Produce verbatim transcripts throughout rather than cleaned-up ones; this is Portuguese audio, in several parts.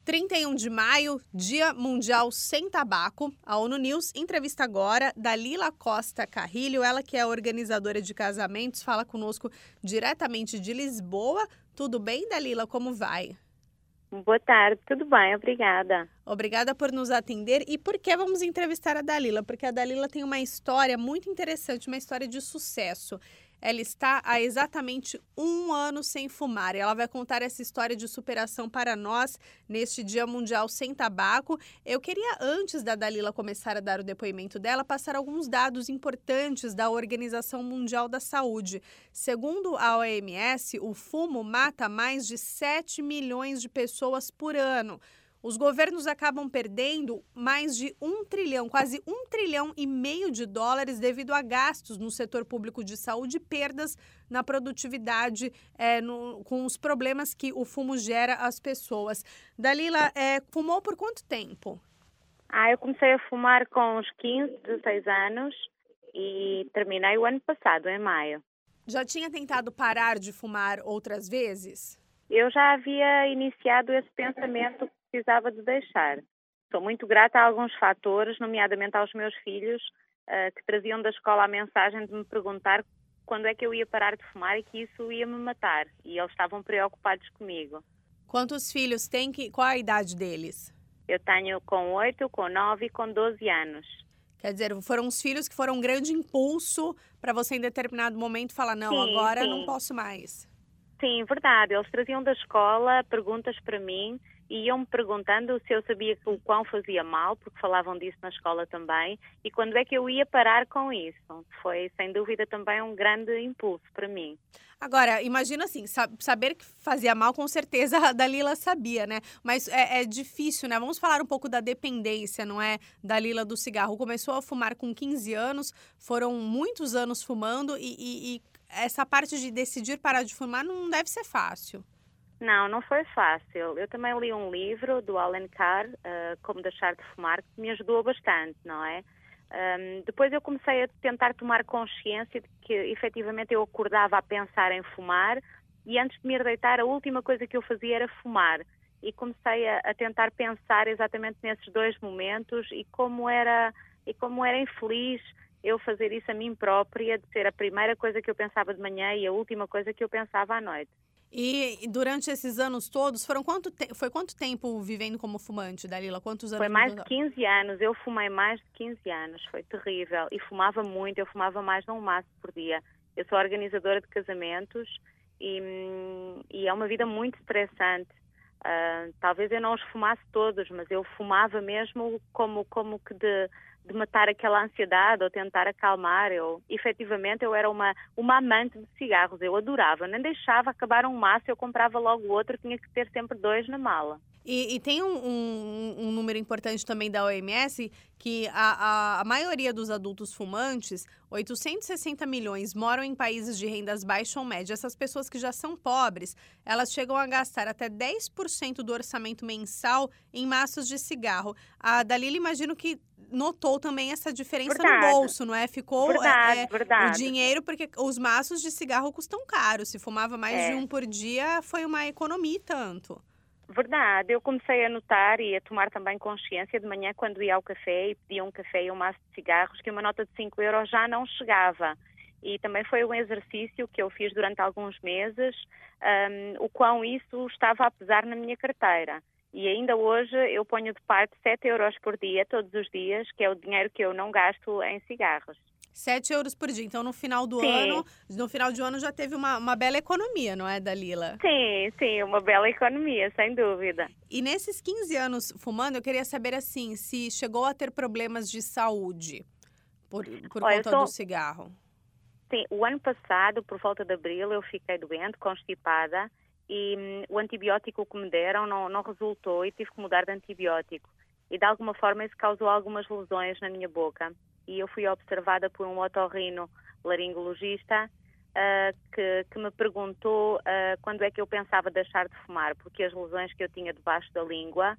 trinta e um de maio, Dia Mundial Sem Tabaco. A ONU News entrevista agora Dalila Costa Carrilho, ela que é organizadora de casamentos, fala conosco diretamente de Lisboa. Tudo bem, Dalila? Como vai? Boa tarde, tudo bem, obrigada. Obrigada por nos atender. E por que vamos entrevistar a Dalila? Porque a Dalila tem uma história muito interessante, uma história de sucesso. Ela está há exatamente um ano sem fumar e ela vai contar essa história de superação para nós neste Dia Mundial Sem Tabaco. Eu queria, antes da Dalila começar a dar o depoimento dela, passar alguns dados importantes da Organização Mundial da Saúde. Segundo a O M S, o fumo mata mais de sete milhões de pessoas por ano. Os governos acabam perdendo mais de um trilhão, quase um trilhão e meio de dólares devido a gastos no setor público de saúde e perdas na produtividade é, no, com os problemas que o fumo gera às pessoas. Dalila, é, fumou por quanto tempo? Ah, eu comecei a fumar com uns quinze, dezesseis anos e terminei o ano passado, em maio. Já tinha tentado parar de fumar outras vezes? Eu já havia iniciado esse pensamento que precisava de deixar. Sou muito grata a alguns fatores, nomeadamente aos meus filhos, uh, que traziam da escola a mensagem de me perguntar quando é que eu ia parar de fumar e que isso ia me matar. E eles estavam preocupados comigo. Quantos filhos tem? Que, qual a idade deles? Eu tenho com oito, com nove e com doze anos. Quer dizer, foram os filhos que foram um grande impulso para você em determinado momento falar, não, sim, agora sim. não posso mais. Sim, verdade. Eles traziam da escola perguntas para mim e iam-me perguntando se eu sabia que o quão fazia mal, porque falavam disso na escola também, e quando é que eu ia parar com isso. Foi, sem dúvida, também um grande impulso para mim. Agora, imagina assim, saber que fazia mal, com certeza a Dalila sabia, né? Mas é, é difícil, né? Vamos falar um pouco da dependência, não é? Dalila do cigarro. Começou a fumar com quinze anos, foram muitos anos fumando e, e, e essa parte de decidir parar de fumar não deve ser fácil. Não, não foi fácil. Eu também li um livro do Alan Carr, uh, Como Deixar de Fumar, que me ajudou bastante, não é? Um, depois eu comecei a tentar tomar consciência de que efetivamente eu acordava a pensar em fumar e antes de me ir deitar a última coisa que eu fazia era fumar. E comecei a, a tentar pensar exatamente nesses dois momentos e como era, e como era infeliz eu fazer isso a mim própria, de ser a primeira coisa que eu pensava de manhã e a última coisa que eu pensava à noite. E durante esses anos todos, foram quanto te... foi quanto tempo vivendo como fumante, Dalila? Quantos anos? Foi mais de quinze anos, eu fumei mais de quinze anos, foi terrível. E fumava muito, eu fumava mais de um maço por dia. Eu sou organizadora de casamentos e, e é uma vida muito estressante. Uh, talvez eu não os fumasse todos, mas eu fumava mesmo como, como que de... de matar aquela ansiedade ou tentar acalmar. Eu, efetivamente, eu era uma, uma amante de cigarros. Eu adorava. Nem deixava acabar um maço, eu comprava logo outro. Tinha que ter sempre dois na mala. E, e tem um, um, um número importante também da O M S que a, a, a maioria dos adultos fumantes, oitocentos e sessenta milhões, moram em países de rendas baixas ou médias. Essas pessoas que já são pobres, elas chegam a gastar até dez por cento do orçamento mensal em maços de cigarro. A Dalila, imagino que notou também essa diferença verdade. no bolso, não é? Ficou verdade, é, verdade. o dinheiro, porque os maços de cigarro custam caro. Se fumava mais é. de um por dia, foi uma economia e tanto. Verdade, eu comecei a notar e a tomar também consciência de manhã quando ia ao café e pedia um café e um maço de cigarros que uma nota de cinco euros já não chegava. E também foi um exercício que eu fiz durante alguns meses, um, o quão isso estava a pesar na minha carteira. E ainda hoje eu ponho de parte sete euros por dia, todos os dias, que é o dinheiro que eu não gasto em cigarros. sete euros por dia. Então, no final do sim. ano, no final de ano já teve uma, uma bela economia, não é, Dalila? Sim, sim, uma bela economia, sem dúvida. E nesses quinze anos fumando, eu queria saber, assim, se chegou a ter problemas de saúde por, por Olha, conta sou... do cigarro. Sim, o ano passado, por volta de abril, eu fiquei doente, constipada, e hum, o antibiótico que me deram não, não resultou e tive que mudar de antibiótico. E de alguma forma isso causou algumas lesões na minha boca. E eu fui observada por um otorrino laringologista uh, que, que me perguntou uh, quando é que eu pensava deixar de fumar, porque as lesões que eu tinha debaixo da língua,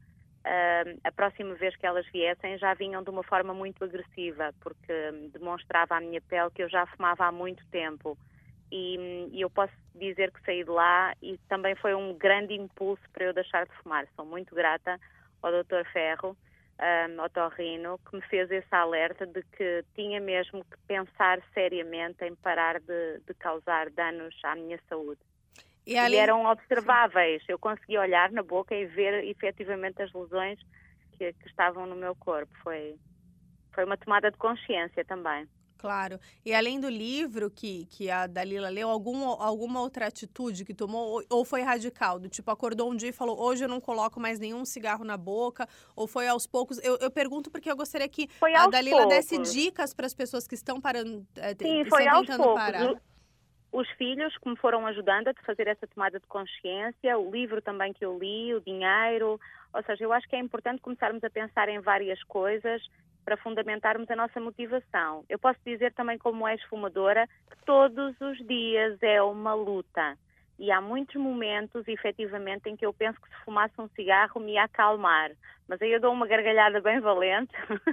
uh, a próxima vez que elas viessem já vinham de uma forma muito agressiva, porque demonstrava à minha pele que eu já fumava há muito tempo. e, e eu posso dizer que saí de lá e também foi um grande impulso para eu deixar de fumar. Sou muito grata ao doutor Ferro, um, otorrino, que me fez esse alerta de que tinha mesmo que pensar seriamente em parar de, de causar danos à minha saúde. E, ali... e eram observáveis, eu conseguia olhar na boca e ver efetivamente as lesões que, que estavam no meu corpo. Foi, foi uma tomada de consciência também. Claro. E além do livro que, que a Dalila leu, algum, alguma outra atitude que tomou, ou, ou foi radical? Do tipo, acordou um dia e falou, hoje eu não coloco mais nenhum cigarro na boca, ou foi aos poucos? Eu, eu pergunto porque eu gostaria que foi a Dalila poucos. desse dicas para as pessoas que estão parando, é, Sim, estão foi aos tentando poucos. parar. Os filhos que me foram ajudando a fazer essa tomada de consciência, o livro também que eu li, o dinheiro, ou seja, eu acho que é importante começarmos a pensar em várias coisas para fundamentarmos a nossa motivação. Eu posso dizer também, como ex-fumadora, que todos os dias é uma luta. E há muitos momentos, efetivamente, em que eu penso que se fumasse um cigarro me ia acalmar. Mas aí eu dou uma gargalhada bem valente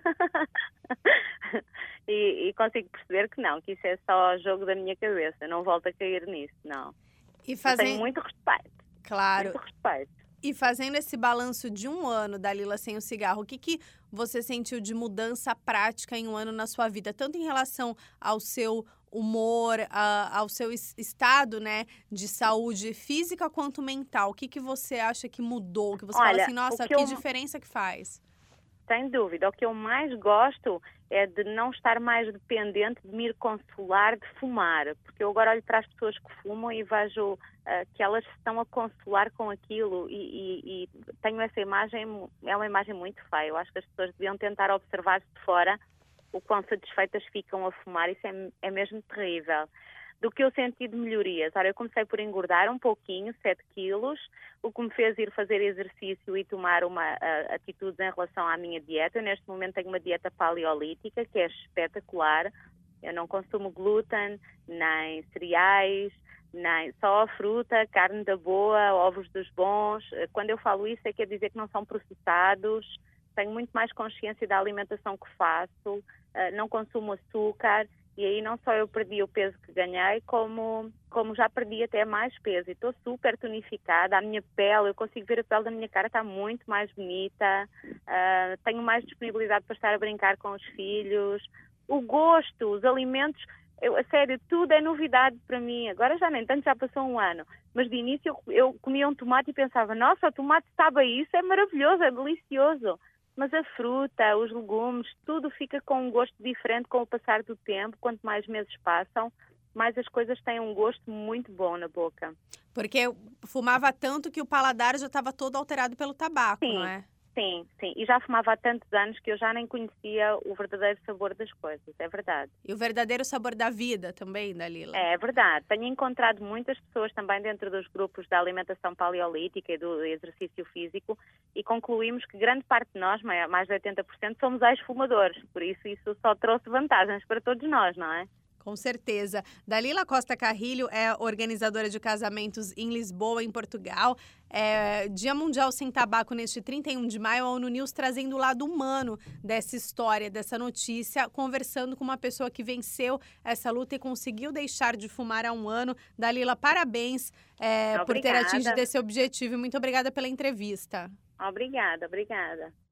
e, e consigo perceber que não, que isso é só jogo da minha cabeça. Eu não volto a cair nisso, não. E fazem... Eu tenho muito respeito. Claro. Muito respeito. E fazendo esse balanço de um ano, Dalila, sem o cigarro, o que, que você sentiu de mudança prática em um ano na sua vida? Tanto em relação ao seu humor, a, ao seu estado, né, de saúde física quanto mental. O que, que você acha que mudou? Que você Olha, fala assim, nossa, que, que eu... diferença que faz? Sem dúvida. O que eu mais gosto é de não estar mais dependente de me ir consolar de fumar. Porque eu agora olho para as pessoas que fumam e vejo uh, que elas se estão a consolar com aquilo e, e, e tenho essa imagem, é uma imagem muito feia. Eu acho que as pessoas deviam tentar observar-se de fora o quão satisfeitas ficam a fumar. Isso é, é mesmo terrível. Do que eu senti de melhorias? Ora, eu comecei por engordar um pouquinho, sete quilos, o que me fez ir fazer exercício e tomar uma uh, atitude em relação à minha dieta. Eu, neste momento, tenho uma dieta paleolítica, que é espetacular. Eu não consumo glúten, nem cereais, nem só fruta, carne da boa, ovos dos bons. Quando eu falo isso, é quer dizer que não são processados. Tenho muito mais consciência da alimentação que faço, uh, não consumo açúcar. E aí não só eu perdi o peso que ganhei, como, como já perdi até mais peso. E estou super tonificada, a minha pele, eu consigo ver a pele da minha cara, está muito mais bonita, uh, tenho mais disponibilidade para estar a brincar com os filhos. O gosto, os alimentos, eu, a sério, tudo é novidade para mim. Agora já nem tanto, já passou um ano. Mas de início eu, eu comia um tomate e pensava, nossa, o tomate sabe a isso, é maravilhoso, é delicioso. Mas a fruta, os legumes, tudo fica com um gosto diferente com o passar do tempo. Quanto mais meses passam, mais as coisas têm um gosto muito bom na boca. Porque fumava tanto que o paladar já estava todo alterado pelo tabaco, sim, não é? Sim, sim. E já fumava há tantos anos que eu já nem conhecia o verdadeiro sabor das coisas, é verdade. E o verdadeiro sabor da vida também, Dalila? É, é verdade. Tenho encontrado muitas pessoas também dentro dos grupos da alimentação paleolítica e do exercício físico e concluímos que grande parte de nós, mais de oitenta por cento, somos ex-fumadores. Por isso, isso só trouxe vantagens para todos nós, não é? Com certeza. Dalila Costa Carrilho é organizadora de casamentos em Lisboa, em Portugal. É, Dia Mundial Sem Tabaco neste trinta e um de maio, a ONU News trazendo o lado humano dessa história, dessa notícia, conversando com uma pessoa que venceu essa luta e conseguiu deixar de fumar há um ano. Dalila, parabéns é, por ter atingido esse objetivo e muito obrigada pela entrevista. Obrigada, obrigada.